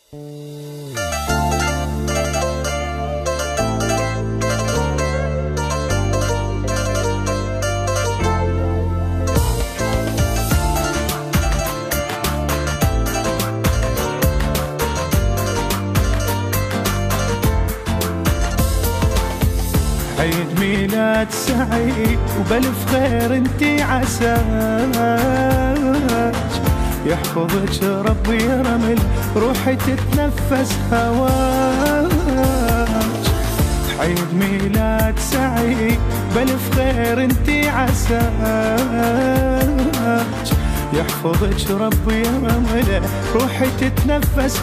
عيد ميلاد سعيد وبالف خير انتي عساك، يحفظك ربي يا رمل روحي تتنفس هواك. عيد ميلاد سعيد بالف خير انتي عساك، يحفظك ربي يا رمل روحي تتنفس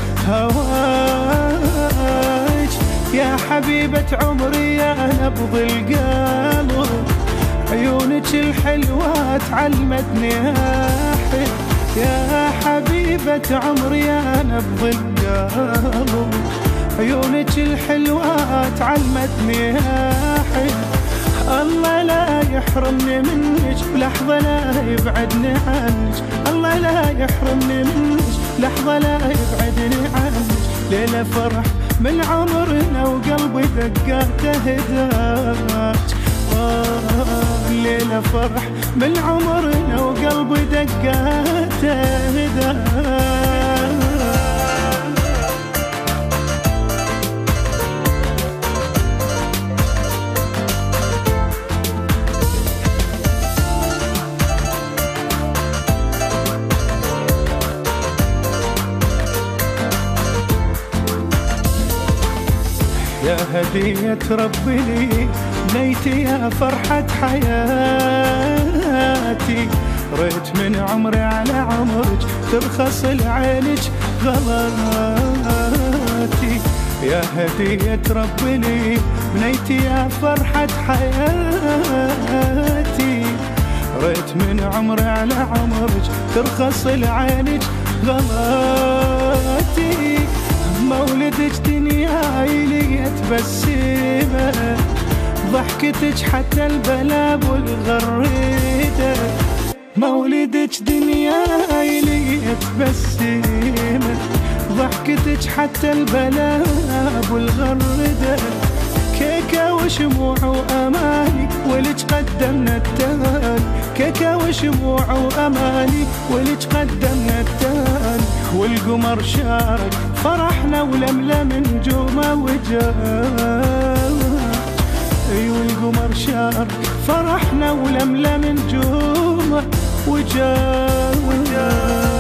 هواك. يا حبيبة عمري يا نبض القلب، عيونك الحلوة تعلمتني أحب. يا حبيبة عمري يا نبض القلب، عيونك الحلوة تعلمتني أحب. الله لا يحرمني منك لحظة لا يبعدني عنك، الله لا يحرمني منك لحظة لا يبعدني عنك. ليلة فرح من عمرنا وقلبي دقاته هداك، ليلة فرح من عمرنا وقلبي دقاته هداك. يا هدية ربي لي بنيتي يا فرحة حياتي، ريت من عمري على عمرك ترخص لعينك غلاتي. يا هدية ربي لي بنيتي يا فرحة حياتي، ريت من عمري على عمرك ترخص لعينك غلاتي. مولدك دنياي لي تبسمه، ضحكتك حتى البلاب والغريده. مولدك دنياي لي تبسمه، ضحكتك حتى البلاب والغريده. كيكة وشموع وأماني ولج قدمنا التهاني، كيكة وشموع وأماني ولج قدمنا التهاني. والقمر شارك فرحنا ولملم نجومه وجاه، اي والقمر شارك فرحنا ولملم نجومه وجاه.